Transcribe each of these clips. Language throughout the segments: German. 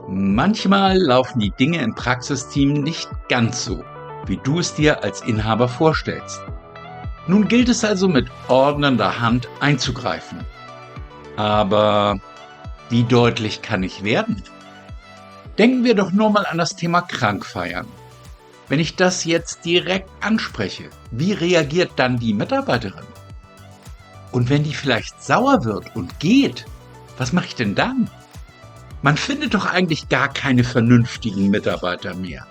Manchmal laufen die Dinge im Praxisteam nicht ganz so, wie du es dir als Inhaber vorstellst. Nun gilt es also mit ordnender Hand einzugreifen. Aber wie deutlich kann ich werden? Denken wir doch nur mal an das Thema Krankfeiern. Wenn ich das jetzt direkt anspreche, wie reagiert dann die Mitarbeiterin? Und wenn die vielleicht sauer wird und geht, was mache ich denn dann? Man findet doch eigentlich gar keine vernünftigen Mitarbeiter mehr.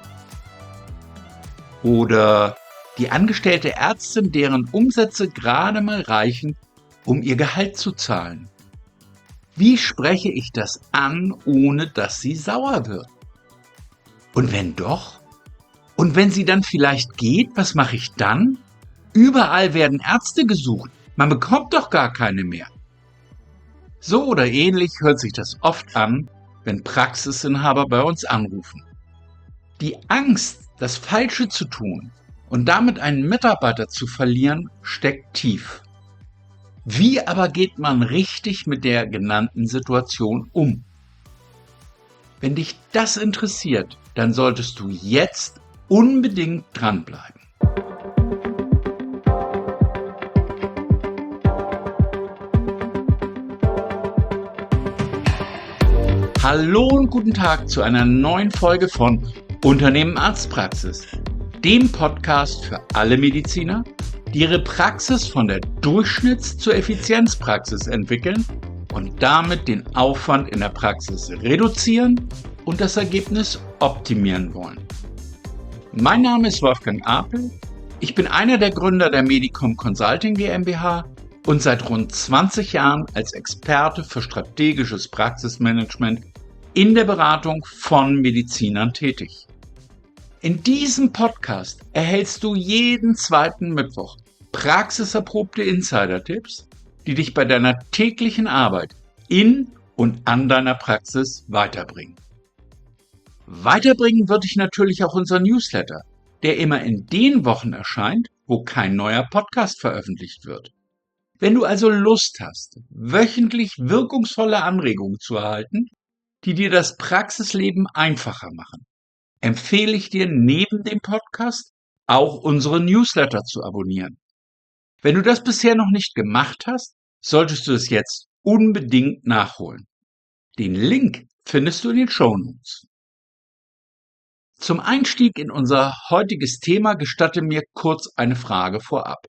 Oder die angestellte Ärztin, deren Umsätze gerade mal reichen, um ihr Gehalt zu zahlen. Wie spreche ich das an, ohne dass sie sauer wird? Und wenn doch? Und wenn sie dann vielleicht geht, was mache ich dann? Überall werden Ärzte gesucht. Man bekommt doch gar keine mehr. So oder ähnlich hört sich das oft an, wenn Praxisinhaber bei uns anrufen. Die Angst, das Falsche zu tun und damit einen Mitarbeiter zu verlieren, steckt tief. Wie aber geht man richtig mit der genannten Situation um? Wenn dich das interessiert, dann solltest du jetzt unbedingt dranbleiben. Hallo und guten Tag zu einer neuen Folge von Unternehmen Arztpraxis, dem Podcast für alle Mediziner, die ihre Praxis von der Durchschnitts- zur Effizienzpraxis entwickeln und damit den Aufwand in der Praxis reduzieren und das Ergebnis optimieren wollen. Mein Name ist Wolfgang Apel, ich bin einer der Gründer der Medicom Consulting GmbH und seit rund 20 Jahren als Experte für strategisches Praxismanagement in der Beratung von Medizinern tätig. In diesem Podcast erhältst du jeden zweiten Mittwoch praxiserprobte Insider-Tipps, die dich bei deiner täglichen Arbeit in und an deiner Praxis weiterbringen. Weiterbringen wird dich natürlich auch unser Newsletter, der immer in den Wochen erscheint, wo kein neuer Podcast veröffentlicht wird. Wenn du also Lust hast, wöchentlich wirkungsvolle Anregungen zu erhalten, die dir das Praxisleben einfacher machen, empfehle ich dir neben dem Podcast auch unsere Newsletter zu abonnieren. Wenn du das bisher noch nicht gemacht hast, solltest du es jetzt unbedingt nachholen. Den Link findest du in den Shownotes. Zum Einstieg in unser heutiges Thema gestatte mir kurz eine Frage vorab.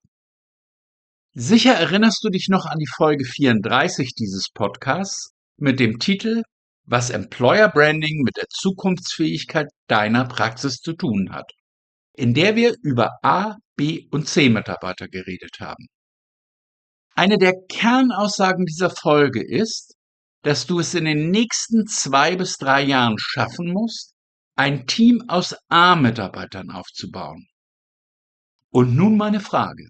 Sicher erinnerst du dich noch an die Folge 34 dieses Podcasts mit dem Titel Was Employer Branding mit der Zukunftsfähigkeit deiner Praxis zu tun hat, in der wir über A-, B- und C-Mitarbeiter geredet haben. Eine der Kernaussagen dieser Folge ist, dass du es in den nächsten 2 bis 3 Jahren schaffen musst, ein Team aus A-Mitarbeitern aufzubauen. Und nun meine Frage.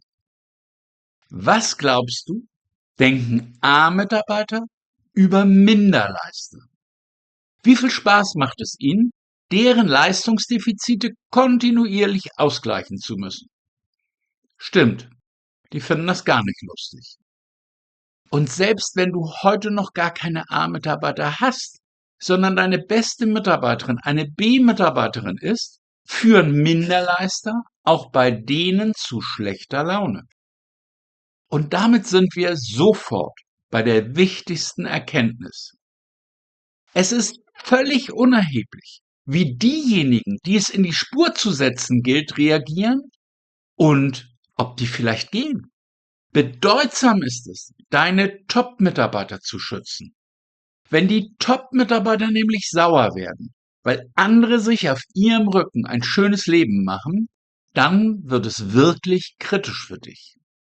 Was glaubst du, denken A-Mitarbeiter über Minderleister? Wie viel Spaß macht es ihnen, deren Leistungsdefizite kontinuierlich ausgleichen zu müssen? Stimmt, die finden das gar nicht lustig. Und selbst wenn du heute noch gar keine A-Mitarbeiter hast, sondern deine beste Mitarbeiterin eine B-Mitarbeiterin ist, führen Minderleister auch bei denen zu schlechter Laune. Und damit sind wir sofort bei der wichtigsten Erkenntnis. Es ist völlig unerheblich, wie diejenigen, die es in die Spur zu setzen gilt, reagieren und ob die vielleicht gehen. Bedeutsam ist es, deine Top-Mitarbeiter zu schützen. Wenn die Top-Mitarbeiter nämlich sauer werden, weil andere sich auf ihrem Rücken ein schönes Leben machen, dann wird es wirklich kritisch für dich.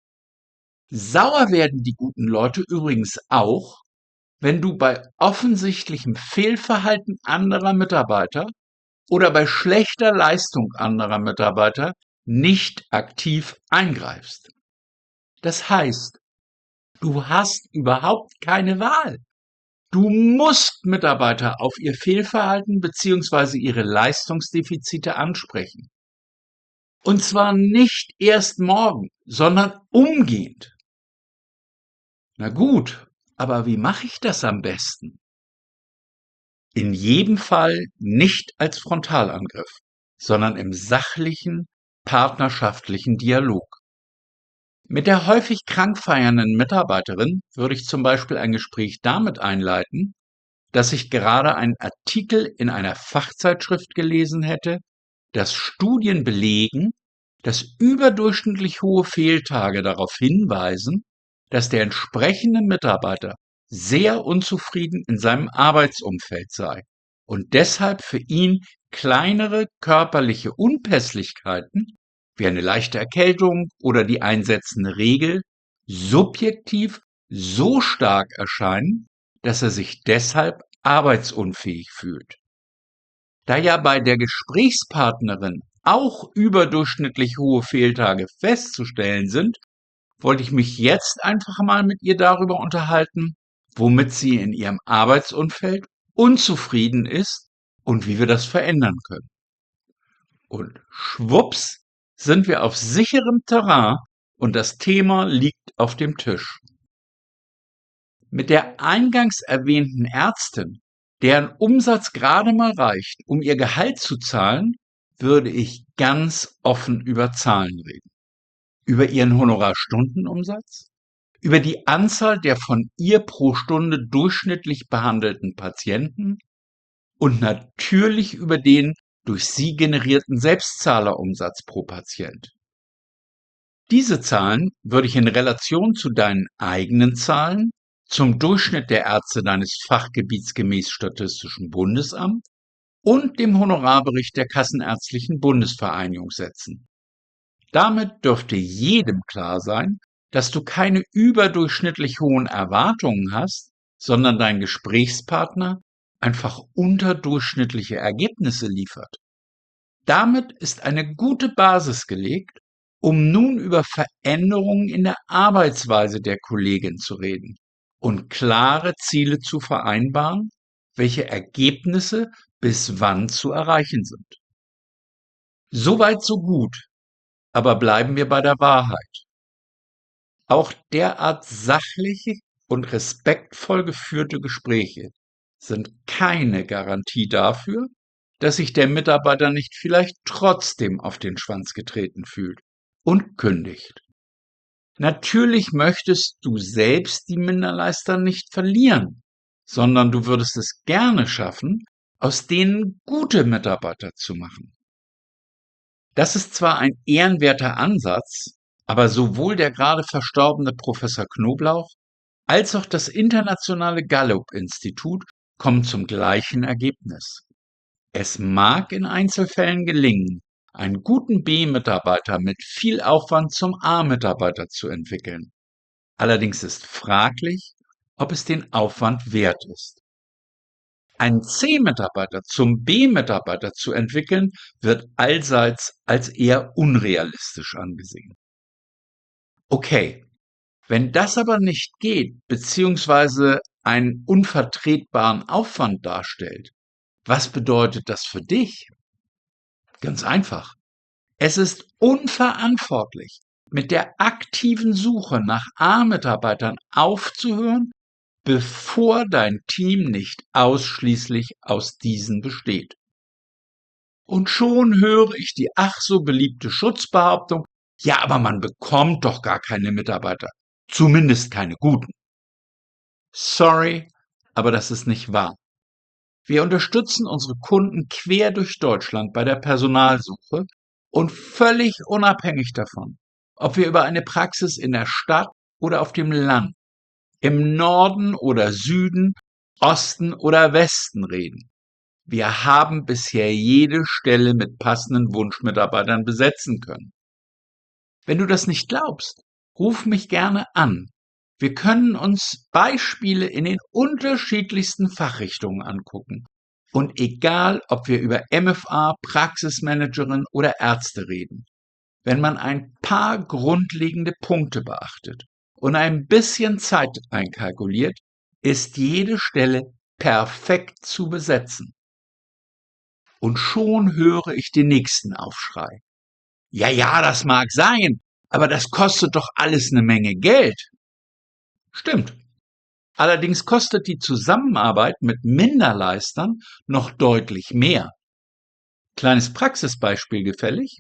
Sauer werden die guten Leute übrigens auch, wenn du bei offensichtlichem Fehlverhalten anderer Mitarbeiter oder bei schlechter Leistung anderer Mitarbeiter nicht aktiv eingreifst. Das heißt, du hast überhaupt keine Wahl. Du musst Mitarbeiter auf ihr Fehlverhalten bzw. ihre Leistungsdefizite ansprechen. Und zwar nicht erst morgen, sondern umgehend. Na gut, aber wie mache ich das am besten? In jedem Fall nicht als Frontalangriff, sondern im sachlichen, partnerschaftlichen Dialog. Mit der häufig krank feiernden Mitarbeiterin würde ich zum Beispiel ein Gespräch damit einleiten, dass ich gerade einen Artikel in einer Fachzeitschrift gelesen hätte, dass Studien belegen, dass überdurchschnittlich hohe Fehltage darauf hinweisen, dass der entsprechende Mitarbeiter sehr unzufrieden in seinem Arbeitsumfeld sei und deshalb für ihn kleinere körperliche Unpässlichkeiten wie eine leichte Erkältung oder die einsetzende Regel subjektiv so stark erscheinen, dass er sich deshalb arbeitsunfähig fühlt. Da ja bei der Gesprächspartnerin auch überdurchschnittlich hohe Fehltage festzustellen sind, wollte ich mich jetzt einfach mal mit ihr darüber unterhalten, womit sie in ihrem Arbeitsumfeld unzufrieden ist und wie wir das verändern können. Und schwupps sind wir auf sicherem Terrain und das Thema liegt auf dem Tisch. Mit der eingangs erwähnten Ärztin, deren Umsatz gerade mal reicht, um ihr Gehalt zu zahlen, würde ich ganz offen über Zahlen reden. Über ihren Honorarstundenumsatz, über die Anzahl der von ihr pro Stunde durchschnittlich behandelten Patienten und natürlich über den durch sie generierten Selbstzahlerumsatz pro Patient. Diese Zahlen würde ich in Relation zu deinen eigenen Zahlen, zum Durchschnitt der Ärzte deines Fachgebiets gemäß Statistischem Bundesamt und dem Honorarbericht der Kassenärztlichen Bundesvereinigung setzen. Damit dürfte jedem klar sein, dass du keine überdurchschnittlich hohen Erwartungen hast, sondern dein Gesprächspartner einfach unterdurchschnittliche Ergebnisse liefert. Damit ist eine gute Basis gelegt, um nun über Veränderungen in der Arbeitsweise der Kollegin zu reden und klare Ziele zu vereinbaren, welche Ergebnisse bis wann zu erreichen sind. Soweit so gut, aber bleiben wir bei der Wahrheit. Auch derart sachliche und respektvoll geführte Gespräche sind keine Garantie dafür, dass sich der Mitarbeiter nicht vielleicht trotzdem auf den Schwanz getreten fühlt und kündigt. Natürlich möchtest du selbst die Minderleister nicht verlieren, sondern du würdest es gerne schaffen, aus denen gute Mitarbeiter zu machen. Das ist zwar ein ehrenwerter Ansatz, aber sowohl der gerade verstorbene Professor Knoblauch als auch das internationale Gallup-Institut kommen zum gleichen Ergebnis. Es mag in Einzelfällen gelingen, einen guten B-Mitarbeiter mit viel Aufwand zum A-Mitarbeiter zu entwickeln. Allerdings ist fraglich, ob es den Aufwand wert ist. Einen C-Mitarbeiter zum B-Mitarbeiter zu entwickeln, wird allseits als eher unrealistisch angesehen. Okay, wenn das aber nicht geht, beziehungsweise einen unvertretbaren Aufwand darstellt, was bedeutet das für dich? Ganz einfach. Es ist unverantwortlich, mit der aktiven Suche nach A-Mitarbeitern aufzuhören, bevor dein Team nicht ausschließlich aus diesen besteht. Und schon höre ich die ach so beliebte Schutzbehauptung, ja, aber man bekommt doch gar keine Mitarbeiter, zumindest keine guten. Sorry, aber das ist nicht wahr. Wir unterstützen unsere Kunden quer durch Deutschland bei der Personalsuche und völlig unabhängig davon, ob wir über eine Praxis in der Stadt oder auf dem Land, im Norden oder Süden, Osten oder Westen reden. Wir haben bisher jede Stelle mit passenden Wunschmitarbeitern besetzen können. Wenn du das nicht glaubst, ruf mich gerne an. Wir können uns Beispiele in den unterschiedlichsten Fachrichtungen angucken. Und egal, ob wir über MFA, Praxismanagerin oder Ärzte reden, wenn man ein paar grundlegende Punkte beachtet und ein bisschen Zeit einkalkuliert, ist jede Stelle perfekt zu besetzen. Und schon höre ich den nächsten Aufschrei. Ja, das mag sein, aber das kostet doch alles eine Menge Geld. Stimmt. Allerdings kostet die Zusammenarbeit mit Minderleistern noch deutlich mehr. Kleines Praxisbeispiel gefällig?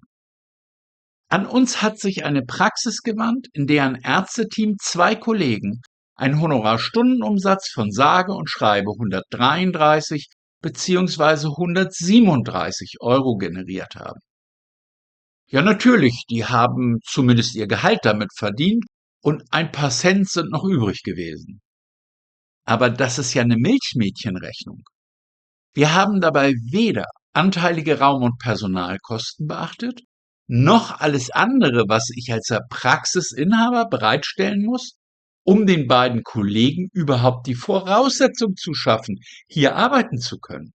An uns hat sich eine Praxis gewandt, in deren Ärzteteam 2 Kollegen einen Honorarstundenumsatz von sage und schreibe 133 bzw. 137 € generiert haben. Ja, natürlich, die haben zumindest ihr Gehalt damit verdient und ein paar Cent sind noch übrig gewesen. Aber das ist ja eine Milchmädchenrechnung. Wir haben dabei weder anteilige Raum- und Personalkosten beachtet, noch alles andere, was ich als Praxisinhaber bereitstellen muss, um den beiden Kollegen überhaupt die Voraussetzung zu schaffen, hier arbeiten zu können.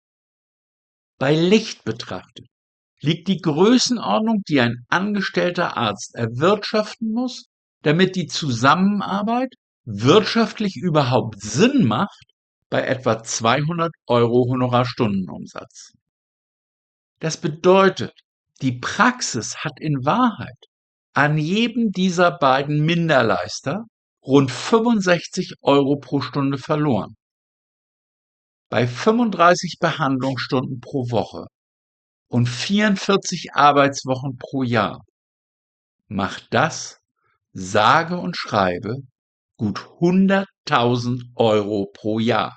Bei Licht betrachtet liegt die Größenordnung, die ein angestellter Arzt erwirtschaften muss, damit die Zusammenarbeit wirtschaftlich überhaupt Sinn macht, bei etwa 200 € Honorarstundenumsatz. Das bedeutet, die Praxis hat in Wahrheit an jedem dieser beiden Minderleister rund 65 € pro Stunde verloren. Bei 35 Behandlungsstunden pro Woche und 44 Arbeitswochen pro Jahr macht das, sage und schreibe, gut 100.000 € pro Jahr.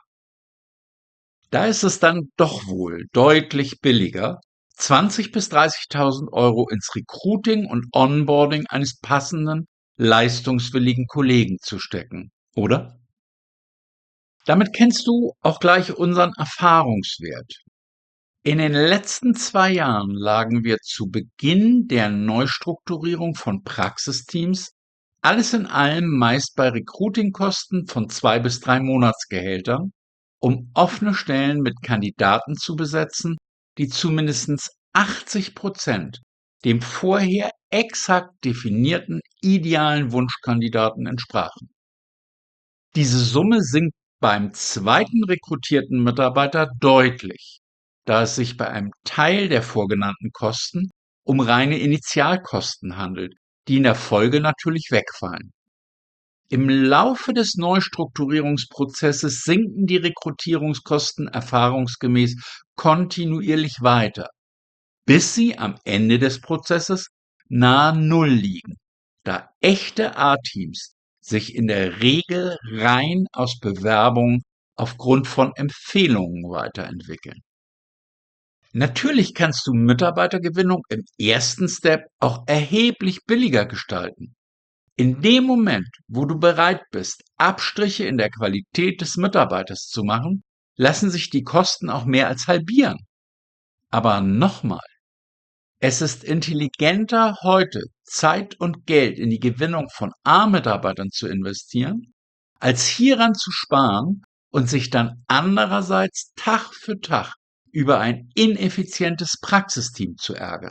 Da ist es dann doch wohl deutlich billiger, 20.000 bis 30.000 € ins Recruiting und Onboarding eines passenden, leistungswilligen Kollegen zu stecken, oder? Damit kennst du auch gleich unseren Erfahrungswert. In den letzten 2 Jahren lagen wir zu Beginn der Neustrukturierung von Praxisteams alles in allem meist bei Recruitingkosten von 2 bis 3 Monatsgehältern, um offene Stellen mit Kandidaten zu besetzen, die zu mindestens 80% dem vorher exakt definierten idealen Wunschkandidaten entsprachen. Diese Summe sinkt beim zweiten rekrutierten Mitarbeiter deutlich, da es sich bei einem Teil der vorgenannten Kosten um reine Initialkosten handelt, die in der Folge natürlich wegfallen. Im Laufe des Neustrukturierungsprozesses sinken die Rekrutierungskosten erfahrungsgemäß kontinuierlich weiter, bis sie am Ende des Prozesses nahe Null liegen, da echte A-Teams sich in der Regel rein aus Bewerbungen aufgrund von Empfehlungen weiterentwickeln. Natürlich kannst du Mitarbeitergewinnung im ersten Step auch erheblich billiger gestalten. In dem Moment, wo du bereit bist, Abstriche in der Qualität des Mitarbeiters zu machen, lassen sich die Kosten auch mehr als halbieren. Aber nochmal, es ist intelligenter, heute Zeit und Geld in die Gewinnung von A-Mitarbeitern zu investieren, als hieran zu sparen und sich dann andererseits Tag für Tag über ein ineffizientes Praxisteam zu ärgern.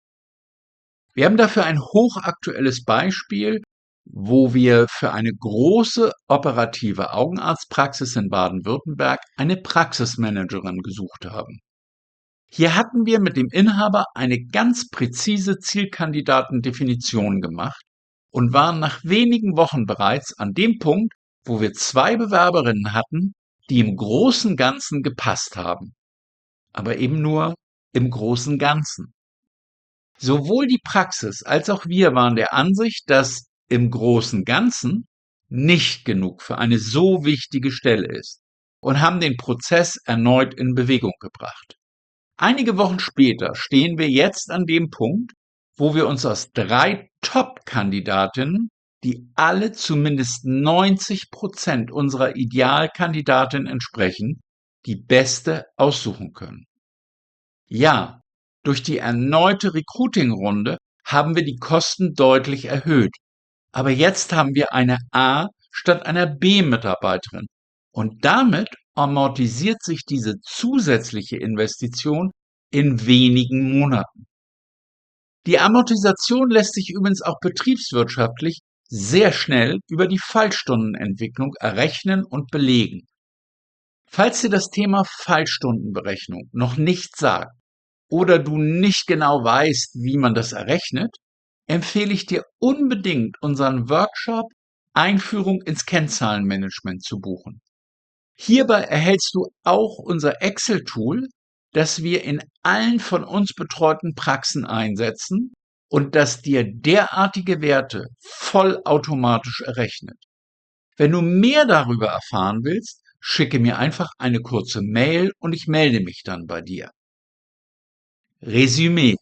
Wir haben dafür ein hochaktuelles Beispiel, wo wir für eine große operative Augenarztpraxis in Baden-Württemberg eine Praxismanagerin gesucht haben. Hier hatten wir mit dem Inhaber eine ganz präzise Zielkandidatendefinition gemacht und waren nach wenigen Wochen bereits an dem Punkt, wo wir 2 Bewerberinnen hatten, die im großen Ganzen gepasst haben. Aber eben nur im großen Ganzen. Sowohl die Praxis als auch wir waren der Ansicht, dass im großen Ganzen nicht genug für eine so wichtige Stelle ist und haben den Prozess erneut in Bewegung gebracht. Einige Wochen später stehen wir jetzt an dem Punkt, wo wir uns aus 3 Top-Kandidatinnen, die alle zumindest 90% unserer Idealkandidatin entsprechen, die beste aussuchen können. Ja, durch die erneute Recruiting-Runde haben wir die Kosten deutlich erhöht. Aber jetzt haben wir eine A- statt einer B-Mitarbeiterin. Und damit amortisiert sich diese zusätzliche Investition in wenigen Monaten. Die Amortisation lässt sich übrigens auch betriebswirtschaftlich sehr schnell über die Fallstundenentwicklung errechnen und belegen. Falls dir das Thema Fallstundenberechnung noch nicht sagt oder du nicht genau weißt, wie man das errechnet, empfehle ich dir unbedingt unseren Workshop Einführung ins Kennzahlenmanagement zu buchen. Hierbei erhältst du auch unser Excel-Tool, das wir in allen von uns betreuten Praxen einsetzen und das dir derartige Werte vollautomatisch errechnet. Wenn du mehr darüber erfahren willst, schicke mir einfach eine kurze Mail und ich melde mich dann bei dir. Resümee: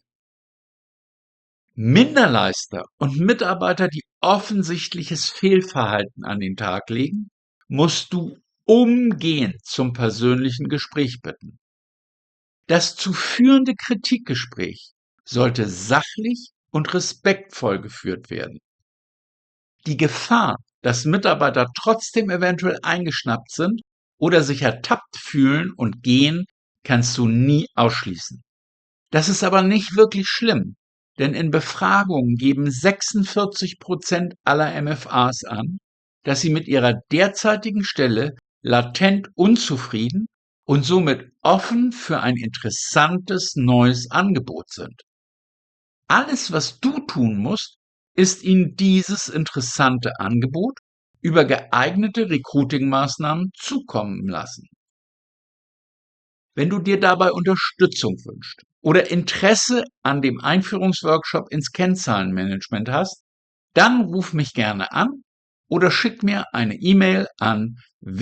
Minderleister und Mitarbeiter, die offensichtliches Fehlverhalten an den Tag legen, musst du umgehend zum persönlichen Gespräch bitten. Das zu führende Kritikgespräch sollte sachlich und respektvoll geführt werden. Die Gefahr, dass Mitarbeiter trotzdem eventuell eingeschnappt sind oder sich ertappt fühlen und gehen, kannst du nie ausschließen. Das ist aber nicht wirklich schlimm, denn in Befragungen geben 46% aller MFAs an, dass sie mit ihrer derzeitigen Stelle latent unzufrieden und somit offen für ein interessantes neues Angebot sind. Alles, was du tun musst, ist ihnen dieses interessante Angebot über geeignete Recruiting-Maßnahmen zukommen lassen. Wenn du dir dabei Unterstützung wünschst oder Interesse an dem Einführungsworkshop ins Kennzahlenmanagement hast, dann ruf mich gerne an oder schick mir eine E-Mail an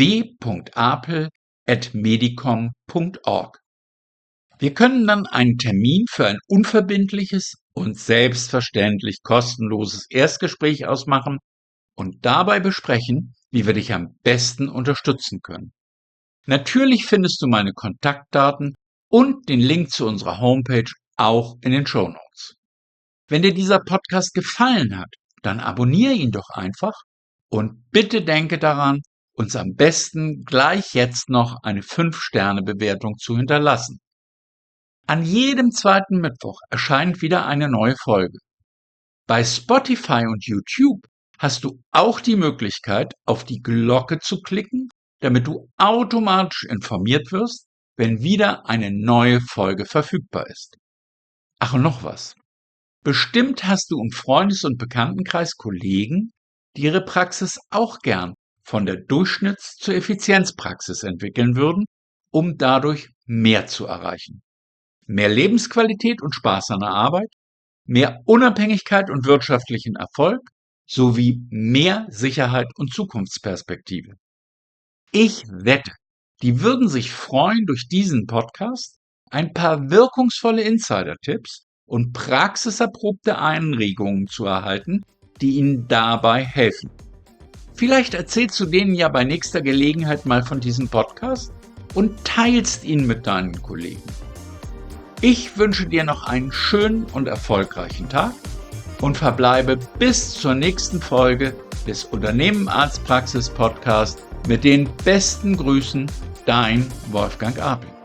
w.apel@medicom.org. Wir können dann einen Termin für ein unverbindliches und selbstverständlich kostenloses Erstgespräch ausmachen und dabei besprechen, wie wir dich am besten unterstützen können. Natürlich findest du meine Kontaktdaten und den Link zu unserer Homepage auch in den Shownotes. Wenn dir dieser Podcast gefallen hat, dann abonniere ihn doch einfach und bitte denke daran, uns am besten gleich jetzt noch eine 5-Sterne-Bewertung zu hinterlassen. An jedem zweiten Mittwoch erscheint wieder eine neue Folge. Bei Spotify und YouTube hast du auch die Möglichkeit, auf die Glocke zu klicken, damit du automatisch informiert wirst, wenn wieder eine neue Folge verfügbar ist. Ach, und noch was. Bestimmt hast du im Freundes- und Bekanntenkreis Kollegen, die ihre Praxis auch gern von der Durchschnitts- zur Effizienzpraxis entwickeln würden, um dadurch mehr zu erreichen. Mehr Lebensqualität und Spaß an der Arbeit, mehr Unabhängigkeit und wirtschaftlichen Erfolg sowie mehr Sicherheit und Zukunftsperspektive. Ich wette, die würden sich freuen, durch diesen Podcast ein paar wirkungsvolle Insider-Tipps und praxiserprobte Anregungen zu erhalten, die ihnen dabei helfen. Vielleicht erzählst du denen ja bei nächster Gelegenheit mal von diesem Podcast und teilst ihn mit deinen Kollegen. Ich wünsche dir noch einen schönen und erfolgreichen Tag und verbleibe bis zur nächsten Folge des Unternehmen Arztpraxis Podcast mit den besten Grüßen, dein Wolfgang Apel.